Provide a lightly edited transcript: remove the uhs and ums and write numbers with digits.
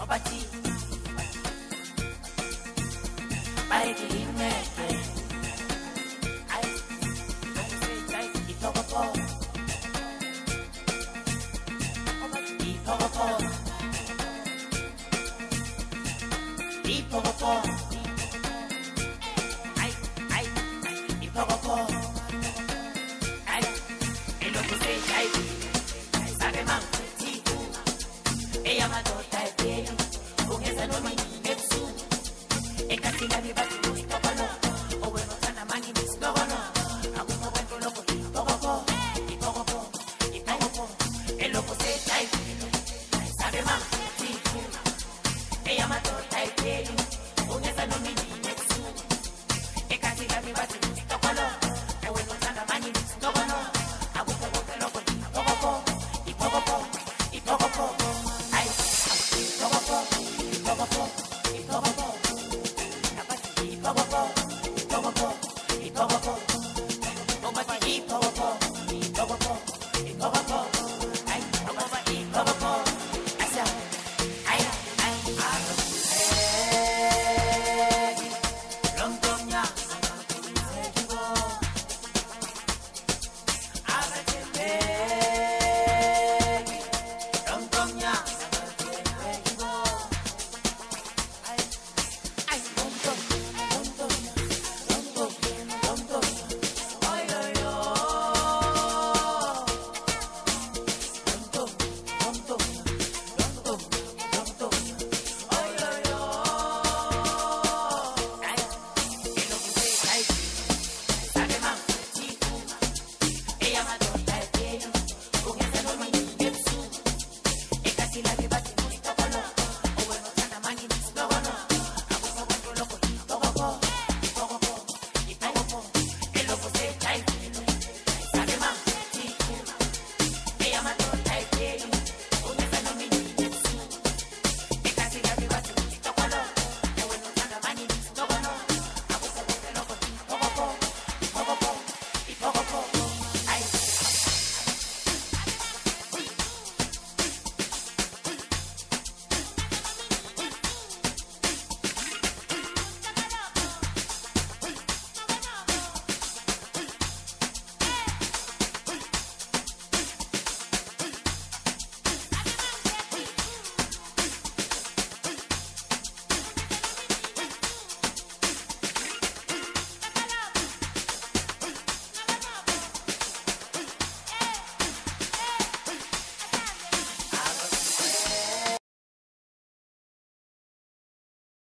Babati Baidime I say Itogopo Itogopo Itogopo Itogopo Eloko say Sabe mamti Eya madota ebeli Ungeza no mini nepsu Eka tinga mi bati mui tokono Owe no tana mani mis logono Agumo wento loko Itogopo Itogopo Itogopo Eloko say Sabe mamti Eya madota ebeli Ungeza no mini nepsu Eka tinga mi bati mui tokono Owe no tana mani mis logono Agumo wento loko Itogopo Itogopo Itogopo Itogopo, Itogopo, Itogopo, Itogopo,